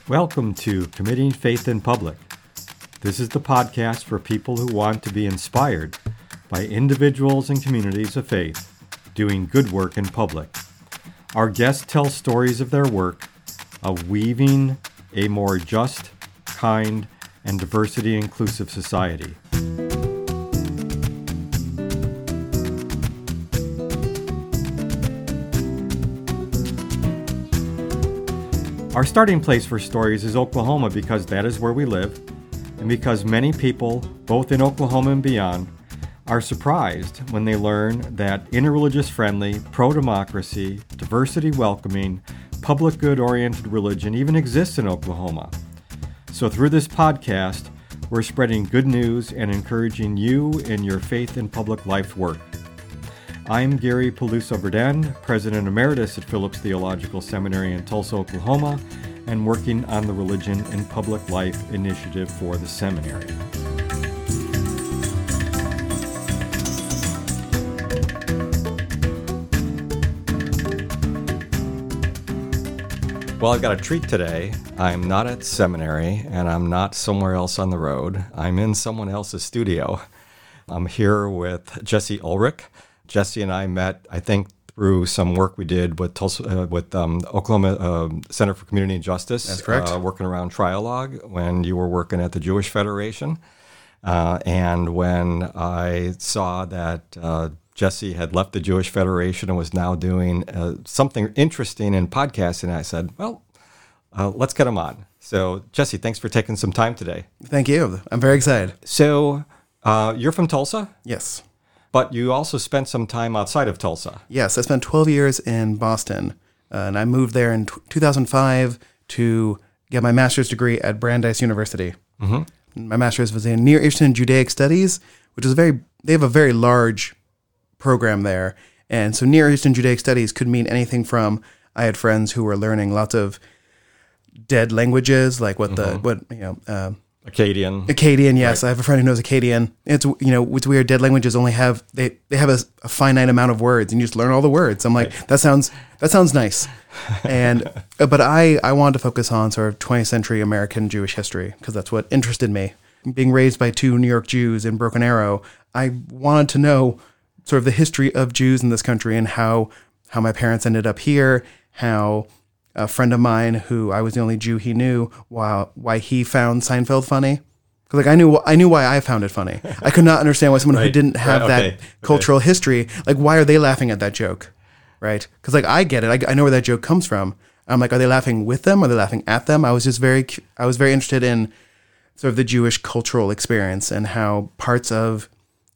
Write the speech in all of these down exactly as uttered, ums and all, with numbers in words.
Welcome to Committing Faith in Public. This is the podcast for people who want to be inspired by individuals and communities of faith doing good work in public. Our guests tell stories of their work of weaving a more just, kind, and diversity-inclusive society. Our starting place for stories is Oklahoma because that is where we live, and because many people, both in Oklahoma and beyond, are surprised when they learn that interreligious friendly, pro-democracy, diversity-welcoming, public good-oriented religion even exists in Oklahoma. So through this podcast, we're spreading good news and encouraging you in your faith in public life work. I'm Gary Peluso-Verden, President Emeritus at Phillips Theological Seminary in Tulsa, Oklahoma, and working on the Religion in Public Life initiative for the seminary. Well, I've got a treat today. I'm not at seminary, and I'm not somewhere else on the road. I'm in someone else's studio. I'm here with Jesse Ulrich. Jesse and I met, I think, through some work we did with Tulsa, uh, with um, Oklahoma uh, Center for Community and Justice. That's correct. Uh, working around Trialogue when you were working at the Jewish Federation. Uh, and when I saw that uh, Jesse had left the Jewish Federation and was now doing uh, something interesting in podcasting, I said, well, uh, let's get him on. So, Jesse, thanks for taking some time today. Thank you. I'm very excited. So, uh, you're from Tulsa? Yes. But you also spent some time outside of Tulsa. Yes, I spent twelve years in Boston, uh, and I moved there in t- two thousand five to get my master's degree at Brandeis University. Mm-hmm. My master's was in Near Eastern Judaic Studies, which is a very, they have a very large program there. And so Near Eastern Judaic Studies could mean anything from, I had friends who were learning lots of dead languages, like what mm-hmm. the, what, you know, uh, Akkadian. Akkadian, yes. Right. I have a friend who knows Akkadian. It's, you know, it's weird. Dead languages only have, they, they have a, a finite amount of words and you just learn all the words. I'm like, right. that sounds, that sounds nice. And, but I, I wanted to focus on sort of twentieth century American Jewish history because that's what interested me. Being raised by two New York Jews in Broken Arrow, I wanted to know sort of the history of Jews in this country and how, how my parents ended up here, how a friend of mine who I was the only Jew he knew, why, why he found Seinfeld funny. Because like I knew I knew why I found it funny. I could not understand why someone right. who didn't have right. that okay. cultural okay. history, like why are they laughing at that joke, right? Because like I get it, I, I know where that joke comes from. I'm like, are they laughing with them? Are they laughing at them? I was just very, I was very interested in sort of the Jewish cultural experience and how parts of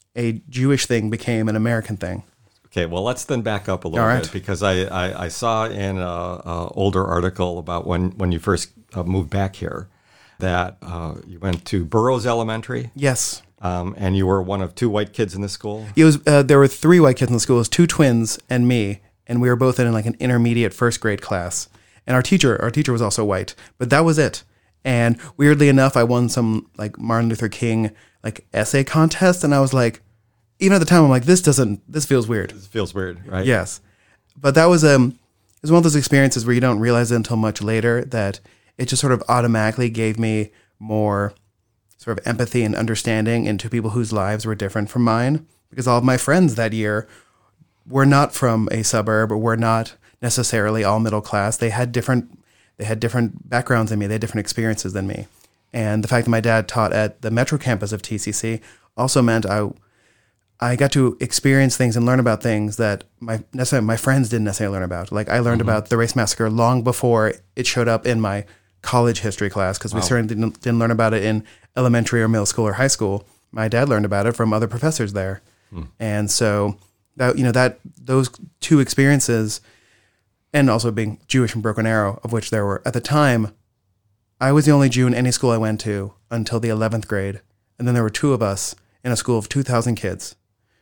a Jewish thing became an American thing. Okay, well, let's then back up a little right. bit because I, I, I saw in an older article about when, when you first uh, moved back here that uh, you went to Burroughs Elementary. Yes. Um, and you were one of two white kids in the school? It was. Uh, there were three white kids in the school. It was two twins and me, and we were both in like an intermediate first grade class. And our teacher, our teacher was also white, but that was it. And weirdly enough, I won some like Martin Luther King like essay contest, and I was like, even at the time, I'm like, this doesn't, this feels weird. This feels weird, right? Yes. But that was, um, it was one of those experiences where you don't realize it until much later that it just sort of automatically gave me more sort of empathy and understanding into people whose lives were different from mine. Because all of my friends that year were not from a suburb or were not necessarily all middle class. They had different, they had different backgrounds than me. They had different experiences than me. And the fact that my dad taught at the Metro campus of T C C also meant I I got to experience things and learn about things that my necessarily my friends didn't necessarily learn about. Like I learned mm-hmm. about the race massacre long before it showed up in my college history class because wow. we certainly didn't, didn't learn about it in elementary or middle school or high school. My dad learned about it from other professors there. Mm. And so that, you know, that those two experiences and also being Jewish from Broken Arrow, of which there were at the time, I was the only Jew in any school I went to until the eleventh grade. And then there were two of us in a school of two thousand kids.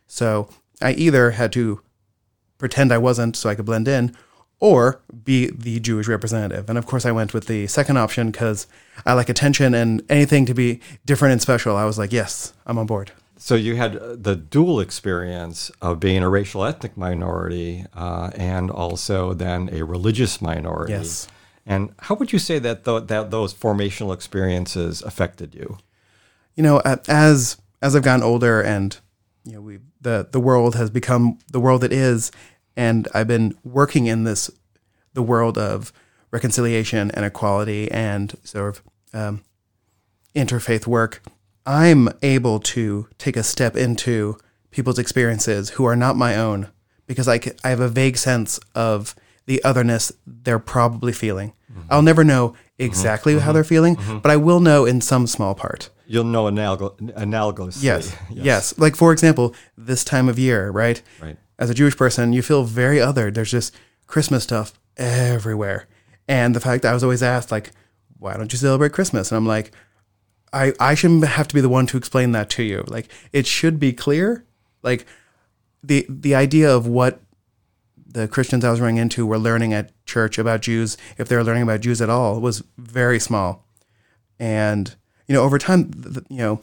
So I either had to pretend I wasn't so I could blend in or be the Jewish representative. And of course I went with the second option because I like attention and anything to be different and special. I was like, yes, I'm on board. So you had the dual experience of being a racial ethnic minority uh, and also then a religious minority. Yes. And how would you say that th- that those formational experiences affected you? You know, as as I've gotten older, and you know, we the the world has become the world it is, and I've been working in this the world of reconciliation and equality and sort of um, interfaith work. I'm able to take a step into people's experiences who are not my own, because I, c- I have a vague sense of the otherness they're probably feeling. Mm-hmm. I'll never know exactly mm-hmm. how they're feeling, mm-hmm. but I will know in some small part. You'll know analog- analogously. Yes, yes. Yes. Like, for example, this time of year, right? Right. As a Jewish person, you feel very othered. There's just Christmas stuff everywhere. And the fact that I was always asked, like, why don't you celebrate Christmas? And I'm like, I, I shouldn't have to be the one to explain that to you. Like, it should be clear. Like, the the idea of what the Christians I was running into were learning at church about Jews, if they were learning about Jews at all, was very small. And, you know, over time, the, you know,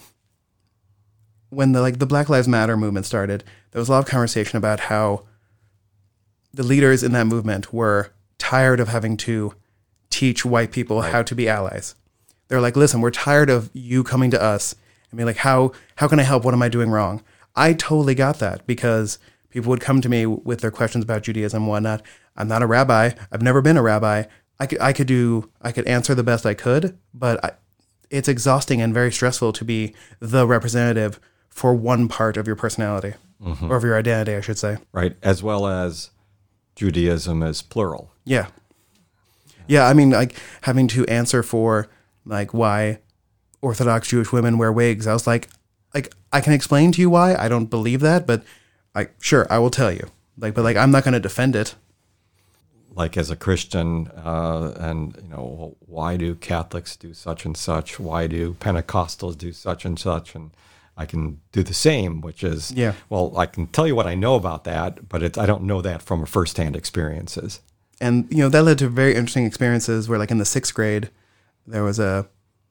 when the like the Black Lives Matter movement started, there was a lot of conversation about how the leaders in that movement were tired of having to teach white people right. how to be allies. They're like, listen, we're tired of you coming to us and being like, how how can I help? What am I doing wrong? I totally got that, because people would come to me with their questions about Judaism and whatnot. I'm not a rabbi. I've never been a rabbi. I could I could do I could answer the best I could, but I, it's exhausting and very stressful to be the representative for one part of your personality mm-hmm. or of your identity, I should say. Right, as well as Judaism is plural. Yeah. Yeah, I mean, like having to answer for like why Orthodox Jewish women wear wigs. I was like, like I can explain to you why. I don't believe that, but like, sure, I will tell you. Like, but like, I'm not going to defend it. Like as a Christian, uh, and you know, why do Catholics do such and such? Why do Pentecostals do such and such? And I can do the same, which is, yeah. well, I can tell you what I know about that, but it's, I don't know that from firsthand experiences. And, you know, that led to very interesting experiences where, like, in the sixth grade, there was a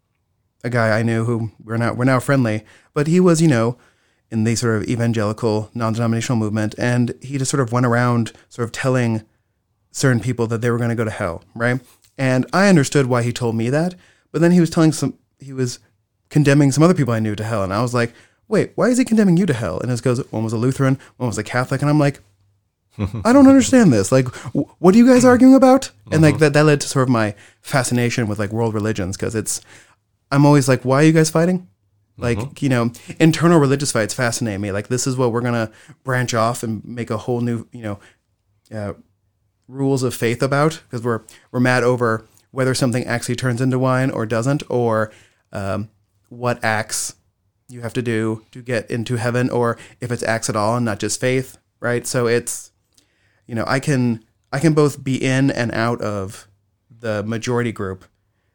a guy I knew who we're now, we're now friendly, but he was, you know, in the sort of evangelical, non-denominational movement, and he just sort of went around sort of telling certain people that they were going to go to hell, right? And I understood why he told me that, but then he was telling some, he was condemning some other people I knew to hell, and I was like, wait, why is he condemning you to hell? And it goes, one was a Lutheran, one was a Catholic, and I'm like, I don't understand this. Like, w- what are you guys arguing about? And like that, that led to sort of my fascination with like world religions, because it's, I'm always like, why are you guys fighting? Like, mm-hmm. you know, internal religious fights fascinate me. Like, this is what we're going to branch off and make a whole new, you know, uh, rules of faith about, because we're, we're mad over whether something actually turns into wine or doesn't, or um, what acts you have to do to get into heaven, or if it's acts at all and not just faith, right? So it's, you know, I can I can both be in and out of the majority group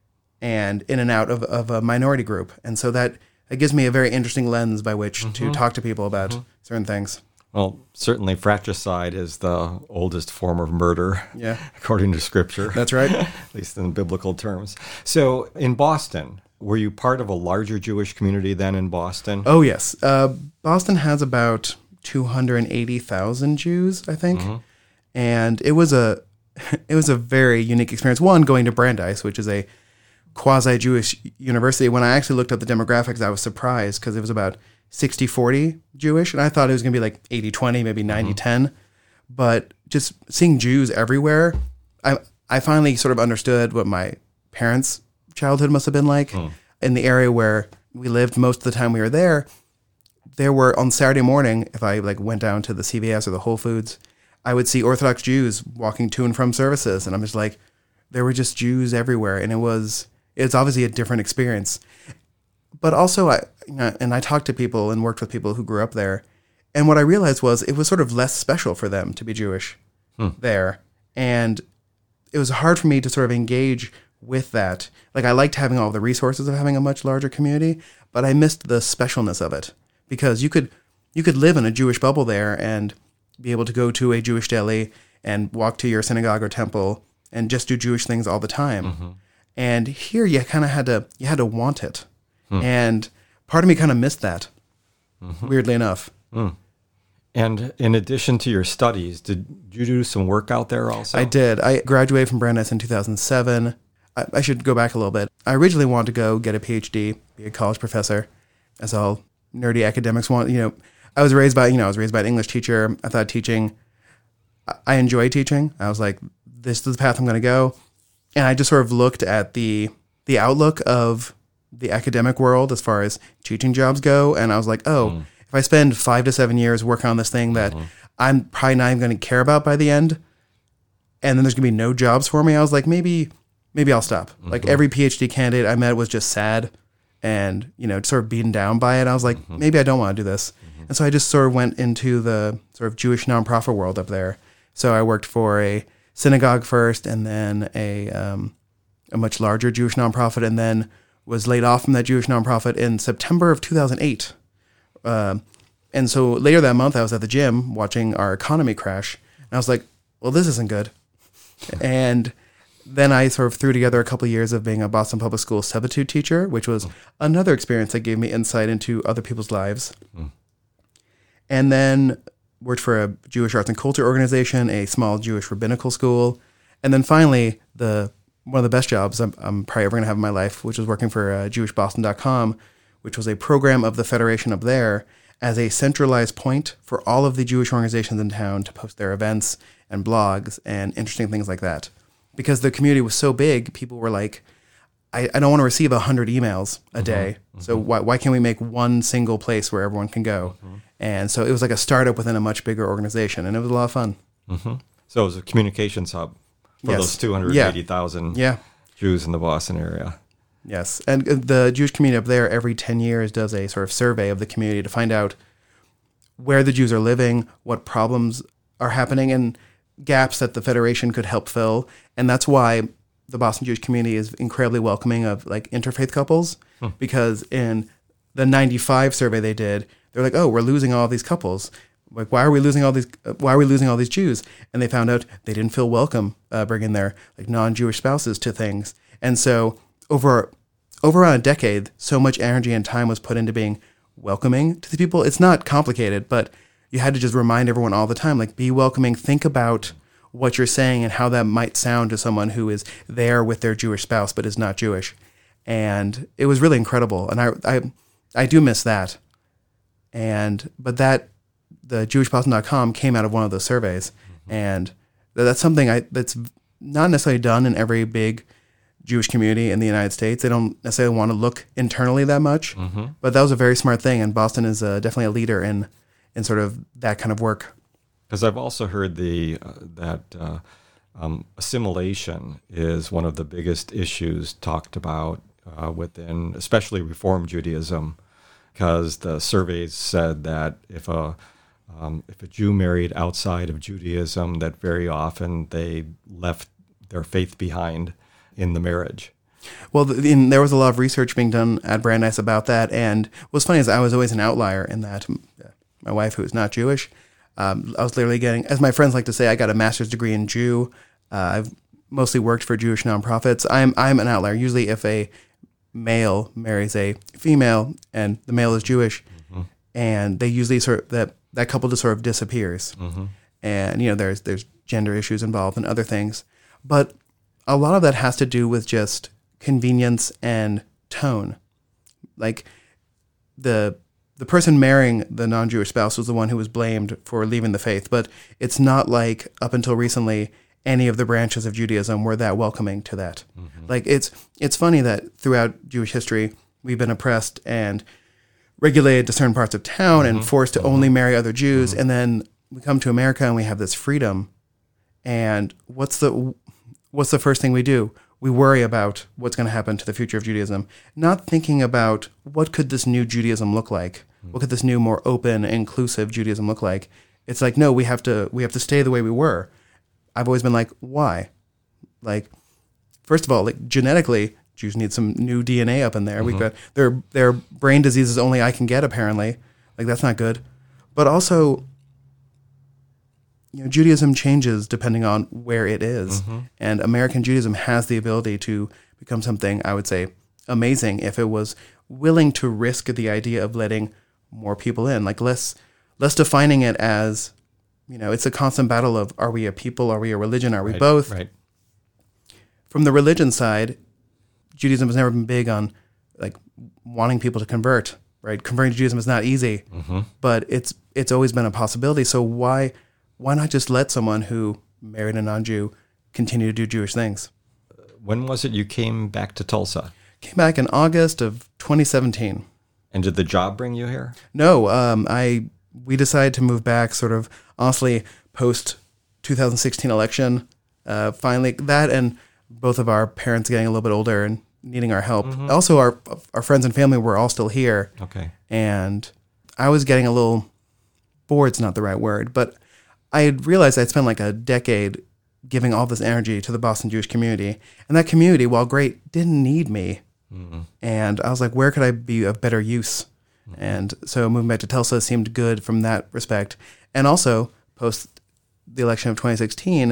and in and out of, of a minority group. And so that, that gives me a very interesting lens by which mm-hmm. to talk to people about mm-hmm. certain things. Well, certainly fratricide is the oldest form of murder, yeah. according to Scripture. That's right. At least in biblical terms. So in Boston, were you part of a larger Jewish community then in Boston? Oh, yes. Uh, Boston has about two hundred eighty thousand Jews, I think. Mm-hmm. And it was a it was a very unique experience. One, going to Brandeis, which is a quasi-Jewish university. When I actually looked up the demographics, I was surprised, because it was about sixty forty Jewish, and I thought it was going to be like eighty twenty, maybe ninety ten. Mm-hmm. But just seeing Jews everywhere, I I finally sort of understood what my parents' childhood must have been like. Mm. In the area where we lived most of the time we were there, there were, on Saturday morning, if I like went down to the C V S or the Whole Foods, I would see Orthodox Jews walking to and from services, and I'm just like, there were just Jews everywhere, and it was it's obviously a different experience. But also, I you know, and I talked to people and worked with people who grew up there, and what I realized was it was sort of less special for them to be Jewish hmm. there, and it was hard for me to sort of engage with that. Like, I liked having all the resources of having a much larger community, but I missed the specialness of it, because you could you could live in a Jewish bubble there and be able to go to a Jewish deli and walk to your synagogue or temple and just do Jewish things all the time. Mm-hmm. And here you kind of had to, you had to want it. Mm. And part of me kind of missed that, mm-hmm. weirdly enough. Mm. And in addition to your studies, did you do some work out there also? I did. I graduated from Brandeis in two thousand seven. I, I should go back a little bit. I originally wanted to go get a P H D, be a college professor, as all nerdy academics want. You know, I was raised by, you know, I was raised by an English teacher. I thought teaching, I enjoy teaching. I was like, this is the path I'm going to go. And I just sort of looked at the the outlook of the academic world as far as teaching jobs go. And I was like, oh, mm. if I spend five to seven years working on this thing that mm-hmm. I'm probably not even going to care about by the end, and then there's going to be no jobs for me, I was like, maybe maybe I'll stop. Mm-hmm. Like every P H D candidate I met was just sad and, you know, sort of beaten down by it. I was like, mm-hmm. maybe I don't want to do this. Mm-hmm. And so I just sort of went into the sort of Jewish nonprofit world up there. So I worked for a synagogue first, and then a um, a much larger Jewish nonprofit, and then was laid off from that Jewish nonprofit in September of two thousand eight. Uh, and so later that month, I was at the gym watching our economy crash, and I was like, well, this isn't good. And then I sort of threw together a couple of years of being a Boston Public School substitute teacher, which was mm. another experience that gave me insight into other people's lives. Mm. And then worked for a Jewish arts and culture organization, a small Jewish rabbinical school. And then finally, the one of the best jobs I'm, I'm probably ever going to have in my life, which was working for uh, Jewish Boston dot com, which was a program of the Federation up there as a centralized point for all of the Jewish organizations in town to post their events and blogs and interesting things like that. Because the community was so big, people were like, I, I don't want to receive one hundred emails a day, mm-hmm. so why, why can't we make one single place where everyone can go? Mm-hmm. And so it was like a startup within a much bigger organization, and it was a lot of fun. Mm-hmm. So it was a communications hub for yes. those two hundred eighty thousand yeah. yeah. Jews in the Boston area. Yes, and the Jewish community up there every ten years does a sort of survey of the community to find out where the Jews are living, what problems are happening, and gaps that the Federation could help fill. And that's why the Boston Jewish community is incredibly welcoming of like interfaith couples, hmm. because in the ninety-five survey they did, they're like, oh, we're losing all these couples. Like, why are we losing all these? Why are we losing all these Jews? And they found out they didn't feel welcome uh, bringing their like non-Jewish spouses to things. And so over over a decade, so much energy and time was put into being welcoming to the people. It's not complicated, but you had to just remind everyone all the time, like, be welcoming. Think about what you're saying and how that might sound to someone who is there with their Jewish spouse but is not Jewish. And it was really incredible. And I I, I do miss that. And but that the Jewish Boston dot com came out of one of those surveys, mm-hmm. and that's something I that's not necessarily done in every big Jewish community in the United States. They don't necessarily want to look internally that much, mm-hmm. but that was a very smart thing. And Boston is uh, definitely a leader in in sort of that kind of work. Because I've also heard the uh, that uh, um, assimilation is one of the biggest issues talked about uh, within, especially Reform Judaism. Because the surveys said that if a um, if a Jew married outside of Judaism, that very often they left their faith behind in the marriage. Well, the, in, there was a lot of research being done at Brandeis about that, and what's funny is I was always an outlier in that. My wife, who is not Jewish, um, I was literally getting, as my friends like to say, I got a master's degree in Jew. Uh, I've mostly worked for Jewish nonprofits. I'm I'm an outlier. Usually, if a male marries a female and the male is Jewish, mm-hmm. and they usually sort of, that that couple just sort of disappears. Mm-hmm. And you know, there's there's gender issues involved and other things, but a lot of that has to do with just convenience and tone. Like the the person marrying the non-Jewish spouse was the one who was blamed for leaving the faith, but it's not like up until recently any of the branches of Judaism were that welcoming to that. Mm-hmm. Like it's it's funny that throughout Jewish history we've been oppressed and regulated to certain parts of town mm-hmm. and forced to mm-hmm. only marry other Jews, mm-hmm. and then we come to America and we have this freedom. And what's the what's the first thing we do? We worry about what's going to happen to the future of Judaism, not thinking about what could this new Judaism look like? Mm-hmm. What could this new, more open, inclusive Judaism look like? It's like, no, we have to we have to stay the way we were. I've always been like, why? Like, first of all, like genetically, Jews need some new D N A up in there. Mm-hmm. We've got their their brain diseases only I can get, apparently. Like, that's not good. But also, you know, Judaism changes depending on where it is. Mm-hmm. And American Judaism has the ability to become something, I would say, amazing if it was willing to risk the idea of letting more people in. Like, let's less defining it as, you know, it's a constant battle of, are we a people? Are we a religion? Are we right, both? Right. From the religion side, Judaism has never been big on like wanting people to convert, right? Converting to Judaism is not easy, Mm-hmm. but it's it's always been a possibility. So why why not just let someone who married a non-Jew continue to do Jewish things? When was it you came back to Tulsa? Came back in August of twenty seventeen. And did the job bring you here? No, um, I we decided to move back sort of honestly post twenty sixteen election. Uh, finally, that and both of our parents getting a little bit older and needing our help. Mm-hmm. Also, our our friends and family were all still here. Okay. And I was getting a little bored's not the right word, but I had realized I'd spent like a decade giving all this energy to the Boston Jewish community. And that community, while great, didn't need me. Mm-hmm. And I was like, where could I be of better use? Mm-hmm. And so moving back to Tulsa seemed good from that respect. And also, post the election of twenty sixteen,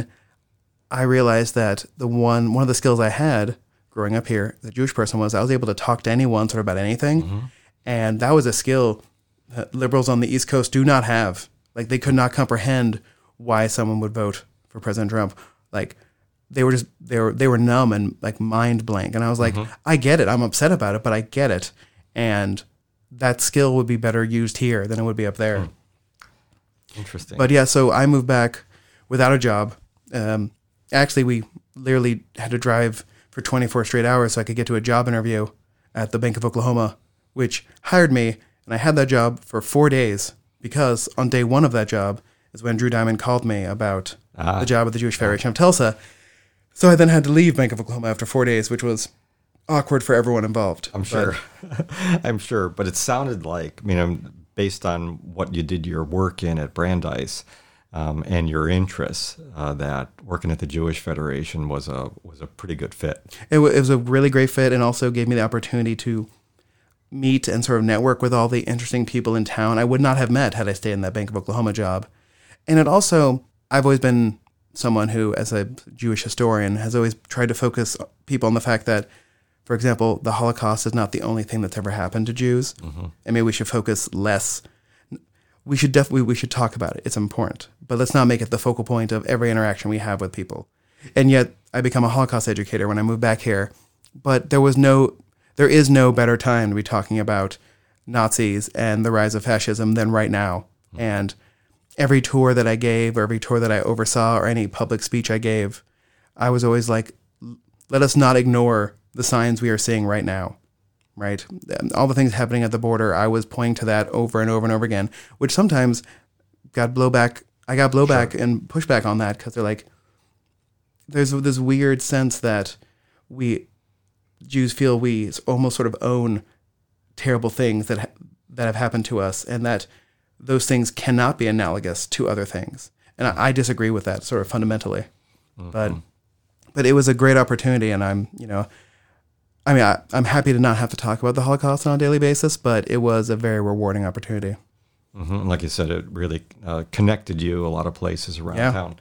I realized that the one one of the skills I had growing up here as a Jewish person was I was able to talk to anyone sort of about anything. Mm-hmm. And that was a skill that liberals on the East Coast do not have. Like, they could not comprehend why someone would vote for President Trump. Like, they were just, they were, they were numb and like mind blank. And I was like, mm-hmm. I get it. I'm upset about it, but I get it. And that skill would be better used here than it would be up there. Mm. Interesting. But yeah, so I moved back without a job. Um, actually, we literally had to drive for twenty-four straight hours so I could get to a job interview at the Bank of Oklahoma, which hired me. And I had that job for four days because on day one of that job is when Drew Diamond called me about ah. the job at the Jewish Federation of Tulsa. So I then had to leave Bank of Oklahoma after four days, which was awkward for everyone involved. I'm sure. I'm sure. But it sounded like, I mean, based on what you did your work in at Brandeis um, and your interests, uh, that working at the Jewish Federation was a was a pretty good fit. It, w- it was a really great fit, and also gave me the opportunity to meet and sort of network with all the interesting people in town I would not have met had I stayed in that Bank of Oklahoma job. And it also, I've always been someone who, as a Jewish historian, has always tried to focus people on the fact that, for example, the Holocaust is not the only thing that's ever happened to Jews. Mm-hmm. And maybe we should focus less. We should definitely, we should talk about it. It's important. But let's not make it the focal point of every interaction we have with people. And yet, I become a Holocaust educator when I moved back here. But there was no, there is no better time to be talking about Nazis and the rise of fascism than right now. Mm-hmm. And every tour that I gave, or every tour that I oversaw, or any public speech I gave, I was always like, let us not ignore the signs we are seeing right now, right? All the things happening at the border, I was pointing to that over and over and over again, which sometimes got blowback. I got blowback sure. and pushback on that because they're like, there's this weird sense that we, Jews feel we almost sort of own terrible things that ha- that have happened to us, and that those things cannot be analogous to other things. And I, I disagree with that sort of fundamentally. Mm-hmm. But but it was a great opportunity, and I'm, you know, I mean, I, I'm happy to not have to talk about the Holocaust on a daily basis, but it was a very rewarding opportunity. Mm-hmm. Like you said, it really uh, connected you a lot of places around yeah. town.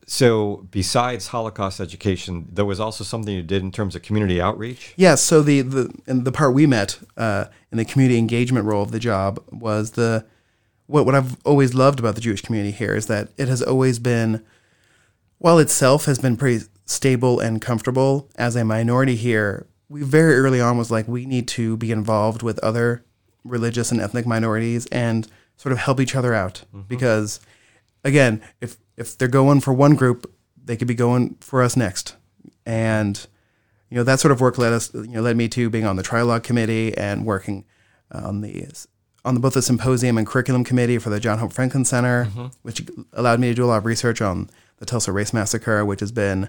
So besides Holocaust education, there was also something you did in terms of community outreach? Yes. Yeah, so the, the, and the part we met uh, in the community engagement role of the job was the, what, what I've always loved about the Jewish community here is that it has always been, while itself has been pretty stable and comfortable as a minority here, we very early on was like, we need to be involved with other religious and ethnic minorities and sort of help each other out. Mm-hmm. Because, again, if if they're going for one group, they could be going for us next. And, you know, that sort of work led us, you know, led me to being on the Trilog Committee and working on the on the, both the Symposium and Curriculum Committee for the John Hope Franklin Center, mm-hmm. which allowed me to do a lot of research on the Tulsa Race Massacre, which has been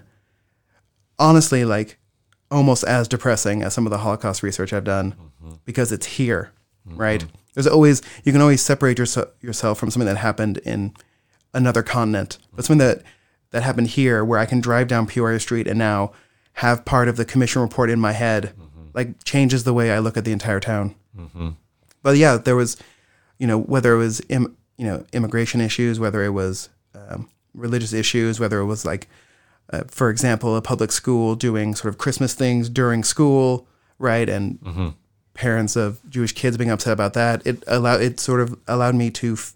honestly like almost as depressing as some of the Holocaust research I've done, mm-hmm. because it's here, mm-hmm. right? There's always, you can always separate yourself yourself from something that happened in another continent, but something that, that happened here where I can drive down Peoria Street and now have part of the commission report in my head, mm-hmm. like changes the way I look at the entire town. Mm-hmm. But yeah, there was, you know, whether it was, im, you know, immigration issues, whether it was um, religious issues, whether it was like, uh, for example, a public school doing sort of Christmas things during school, right? And mm-hmm. parents of Jewish kids being upset about that. It allowed, it sort of allowed me to f-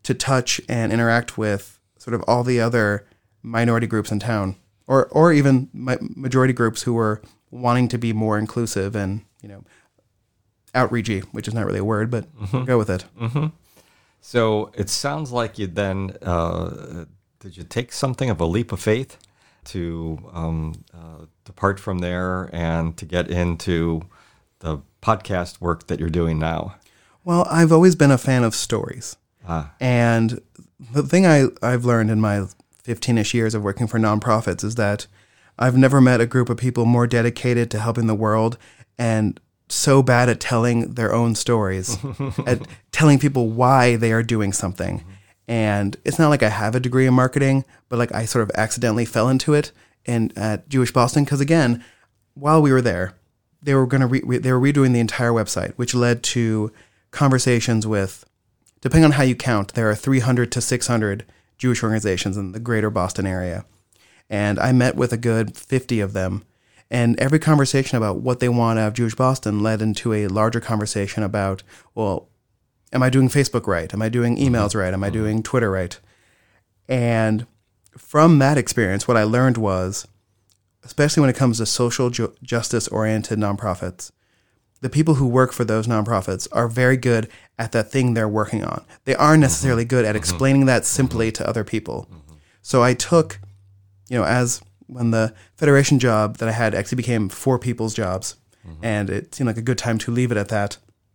to touch and interact with sort of all the other minority groups in town, or or even ma- majority groups who were wanting to be more inclusive and, you know, outreachy, which is not really a word, but mm-hmm. we'll go with it. Mm-hmm. So it sounds like you then, uh, did you take something of a leap of faith to um, uh, depart from there and to get into the podcast work that you're doing now? Well, I've always been a fan of stories. Ah. And the thing I, I've learned in my fifteen-ish years of working for nonprofits is that I've never met a group of people more dedicated to helping the world and so bad at telling their own stories, at telling people why they are doing something. Mm-hmm. And it's not like I have a degree in marketing, but like I sort of accidentally fell into it in at Jewish Boston. Because again, while we were there, they were going to re- they were redoing the entire website, which led to conversations with, depending on how you count, there are three hundred to six hundred Jewish organizations in the greater Boston area. And I met with a good fifty of them. And every conversation about what they want out of Jewish Boston led into a larger conversation about, well, am I doing Facebook right? Am I doing emails right? Am I doing Twitter right? And from that experience, what I learned was, especially when it comes to social ju- justice-oriented nonprofits, the people who work for those nonprofits are very good at that thing they're working on. They aren't necessarily good at explaining that simply to other people. So I took, you know, as when the Federation job that I had actually became four people's jobs, mm-hmm. and it seemed like a good time to leave it at that,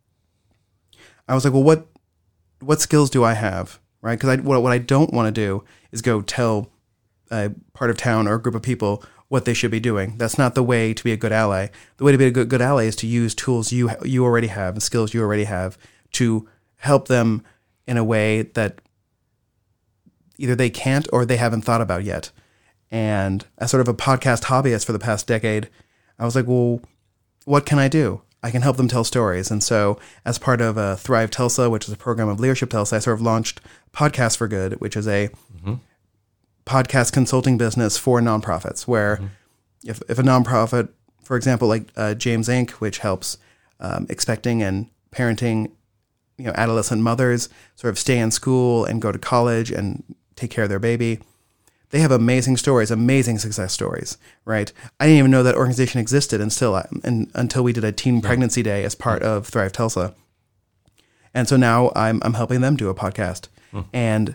I was like, well, what what skills do I have, right? Because I, what, what I don't want to do is go tell a part of town or a group of people what they should be doing. That's not the way to be a good ally. The way to be a good, good ally is to use tools you you already have and skills you already have to help them in a way that either they can't or they haven't thought about yet. And as sort of a podcast hobbyist for the past decade, I was like, well, what can I do? I can help them tell stories. And so as part of uh, Thrive Tulsa, which is a program of Leadership Tulsa, I sort of launched Podcast for Good, which is a mm-hmm. podcast consulting business for nonprofits, where mm-hmm. if, if a nonprofit, for example, like uh, James Incorporated, which helps um, expecting and parenting, you know, adolescent mothers sort of stay in school and go to college and take care of their baby. They have amazing stories, amazing success stories, right? I didn't even know that organization existed until, and, until we did a teen pregnancy day as part of Thrive Tulsa. And so now I'm I'm helping them do a podcast. Mm. And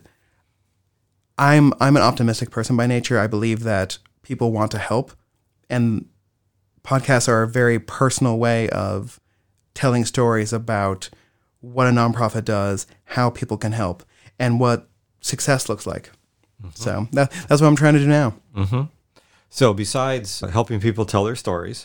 I'm I'm an optimistic person by nature. I believe that people want to help. And podcasts are a very personal way of telling stories about what a nonprofit does, how people can help, and what success looks like. Mm-hmm. So that, that's what I'm trying to do now. Mm-hmm. So besides helping people tell their stories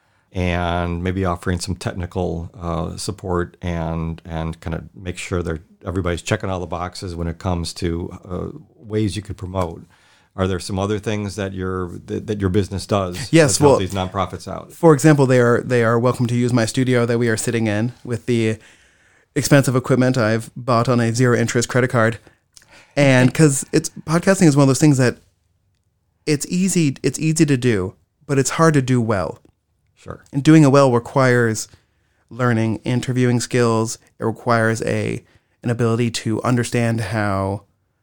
and maybe offering some technical uh, support and and kind of make sure that everybody's checking all the boxes when it comes to uh, ways you could promote, are there some other things that your that, that your business does? Yes, to help well, these nonprofits out. For example, they are they are welcome to use my studio that we are sitting in with the expensive equipment I've bought on a zero interest credit card. And because it's podcasting is one of those things that it's easy, it's easy to do, but it's hard to do well. Sure. And doing it well requires learning interviewing skills. It requires a an ability to understand how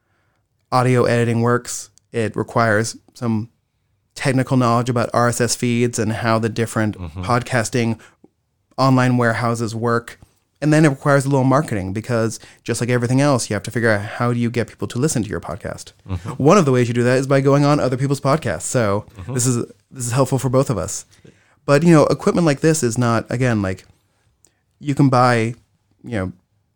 audio editing works. It requires some technical knowledge about R S S feeds and how the different mm-hmm. podcasting online warehouses work. And then it requires a little marketing because just like everything else, you have to figure out how do you get people to listen to your podcast. Mm-hmm. One of the ways you do that is by going on other people's podcasts. So mm-hmm. this is this is helpful for both of us. But, you know, equipment like this is not, again, like you can buy, you know,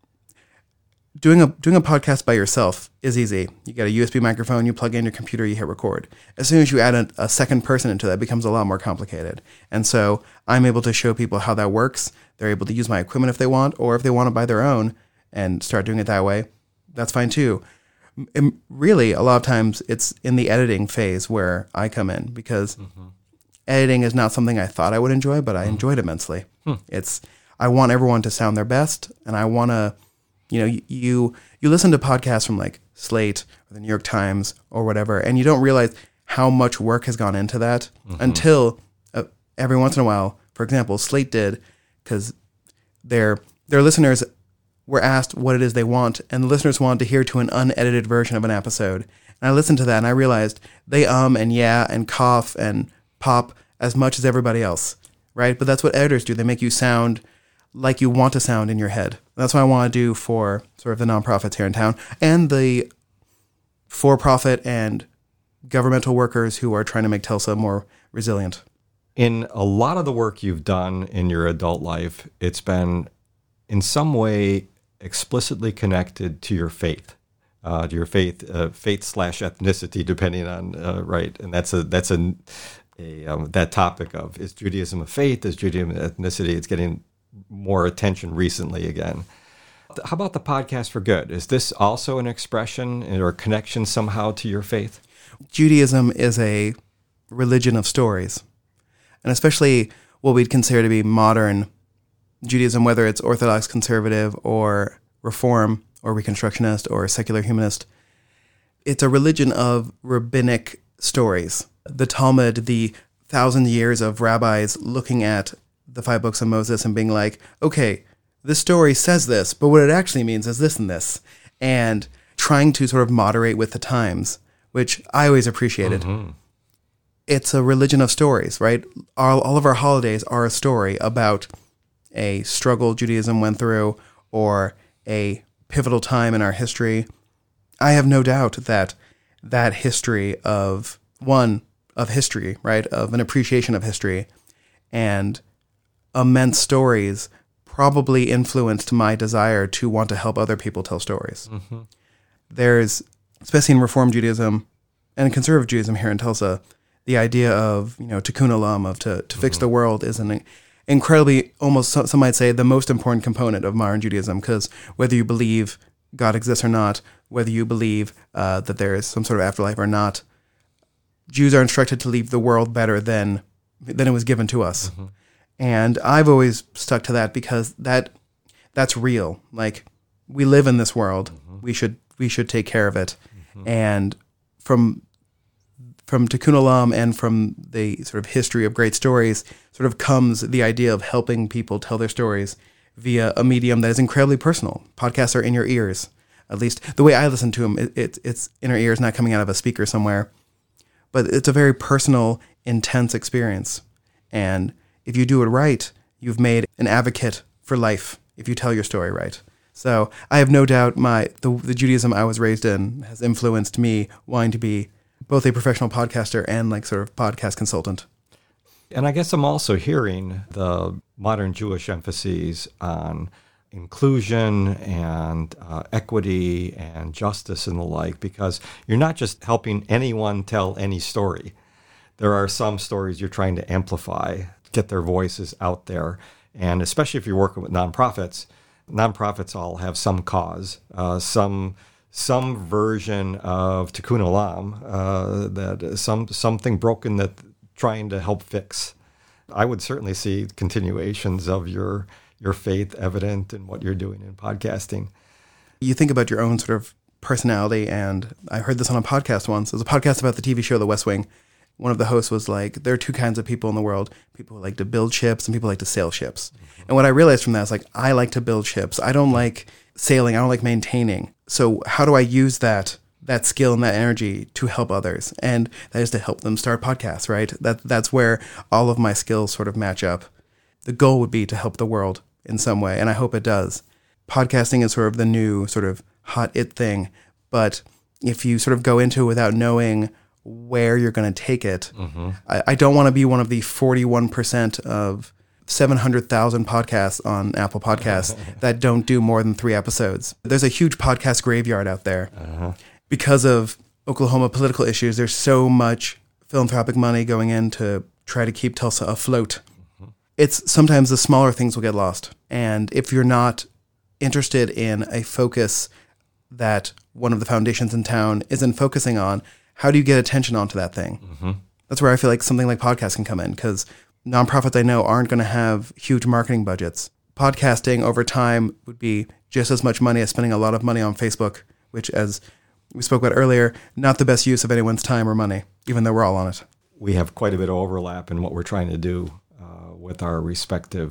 doing a doing a podcast by yourself is easy. You get a U S B microphone, you plug in your computer, you hit record. As soon as you add a, a second person into that, it becomes a lot more complicated. And so I'm able to show people how that works. They're able to use my equipment if they want, or if they want to buy their own and start doing it that way, that's fine too. And really, a lot of times it's in the editing phase where I come in because mm-hmm. editing is not something I thought I would enjoy, but I mm-hmm. enjoyed immensely. Hmm. It's I want everyone to sound their best, and I want to, you know, you you listen to podcasts from like Slate or the New York Times or whatever, and you don't realize how much work has gone into that mm-hmm. until uh, every once in a while, for example, Slate did, because their their listeners were asked what it is they want, and the listeners wanted to hear to an unedited version of an episode. And I listened to that and I realized they um and yeah and cough and pop as much as everybody else, right? But that's what editors do. They make you sound like you want to sound in your head. And that's what I want to do for sort of the nonprofits here in town and the for-profit and governmental workers who are trying to make Tulsa more resilient. In a lot of the work you've done in your adult life, it's been in some way explicitly connected to your faith. Uh, to your faith, uh, faith slash ethnicity, depending on uh, right, and that's a that's a, a um, that topic of is Judaism a faith? Is Judaism ethnicity? It's getting more attention recently again. How about the podcast for good? Is this also an expression or a connection somehow to your faith? Judaism is a religion of stories, and especially what we'd consider to be modern Judaism, whether it's Orthodox, conservative, or Reform, or Reconstructionist, or secular humanist. It's a religion of rabbinic stories. The Talmud, the thousand years of rabbis looking at the five books of Moses and being like, okay, this story says this, but what it actually means is this and this. And trying to sort of moderate with the times, which I always appreciated. Mm-hmm. It's a religion of stories, right? All, all of our holidays are a story about a struggle Judaism went through or a pivotal time in our history. I have no doubt that that history of, one, of history, right, of an appreciation of history and immense stories probably influenced my desire to want to help other people tell stories. Mm-hmm. There's, especially in Reform Judaism and Conservative Judaism here in Tulsa, the idea of, you know, tikkun olam, of to, to mm-hmm. fix the world is an incredibly, almost some might say, the most important component of modern Judaism, because whether you believe God exists or not, whether you believe uh, that there is some sort of afterlife or not, Jews are instructed to leave the world better than than it was given to us. Mm-hmm. And I've always stuck to that because that that's real. Like, we live in this world. Mm-hmm. We should we should take care of it. Mm-hmm. And from from Tikkun Olam and from the sort of history of great stories sort of comes the idea of helping people tell their stories via a medium that is incredibly personal. Podcasts are in your ears. At least the way I listen to them, it, it, it's in our ears, not coming out of a speaker somewhere. But it's a very personal, intense experience. And if you do it right, you've made an advocate for life if you tell your story right. So I have no doubt my the, the Judaism I was raised in has influenced me wanting to be both a professional podcaster and like sort of podcast consultant. And I guess I'm also hearing the modern Jewish emphases on inclusion and uh, equity and justice and the like, because you're not just helping anyone tell any story. There are some stories you're trying to amplify, get their voices out there. And especially if you're working with nonprofits, nonprofits all have some cause, uh, some some version of Tikkun Olam, uh, that some something broken that trying to help fix. I would certainly see continuations of your your faith evident in what you're doing in podcasting. You think about your own sort of personality, and I heard this on a podcast once. It was a podcast about the T V show The West Wing. One of the hosts was like, there are two kinds of people in the world. People who like to build ships and people who like to sail ships. Mm-hmm. And what I realized from that is like, I like to build ships. I don't like sailing. I don't like maintaining. So how do I use that that skill and that energy to help others? And that is to help them start podcasts, right? That That's where all of my skills sort of match up. The goal would be to help the world in some way, and I hope it does. Podcasting is sort of the new sort of hot it thing, but if you sort of go into it without knowing where you're going to take it, mm-hmm. I, I don't want to be one of the forty-one percent of seven hundred thousand podcasts on Apple Podcasts that don't do more than three episodes. There's a huge podcast graveyard out there. Uh-huh. Because of Oklahoma political issues, there's so much philanthropic money going in to try to keep Tulsa afloat. Mm-hmm. It's sometimes the smaller things will get lost. And if you're not interested in a focus that one of the foundations in town isn't focusing on, how do you get attention onto that thing? Mm-hmm. That's where I feel like something like podcasts can come in, because nonprofits I know aren't going to have huge marketing budgets. Podcasting over time would be just as much money as spending a lot of money on Facebook, which, as we spoke about earlier, not the best use of anyone's time or money, even though we're all on it. We have quite a bit of overlap in what we're trying to do uh, with our respective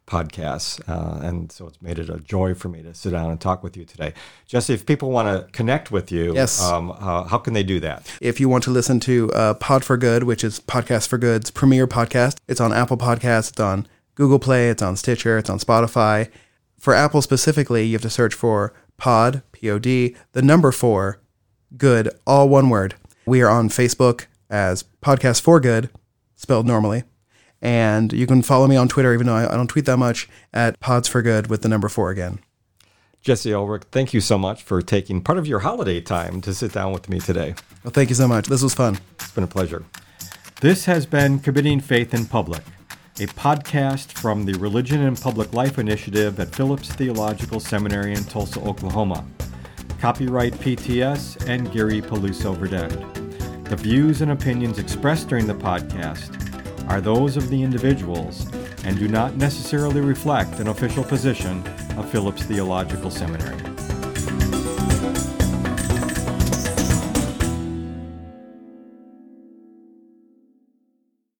podcasts, uh, and so it's made it a joy for me to sit down and talk with you today. Jesse, if people want to connect with you, yes. um, uh, how can they do that? If you want to listen to uh, Pod for Good, which is Podcast for Good's premier podcast, it's on Apple Podcasts, it's on Google Play, it's on Stitcher, it's on Spotify. For Apple specifically, you have to search for Pod, P O D, the number four, Good, all one word. We are on Facebook as Podcast for Good, spelled normally. And you can follow me on Twitter, even though I don't tweet that much, at Pods for Good with the number four again. Jesse Ulrich, thank you so much for taking part of your holiday time to sit down with me today. Well, thank you so much. This was fun. It's been a pleasure. This has been Committing Faith in Public, a podcast from the Religion and Public Life Initiative at Phillips Theological Seminary in Tulsa, Oklahoma. Copyright P T S and Gary Peluso Verdend. The views and opinions expressed during the podcast are those of the individuals and do not necessarily reflect an official position of Phillips Theological Seminary.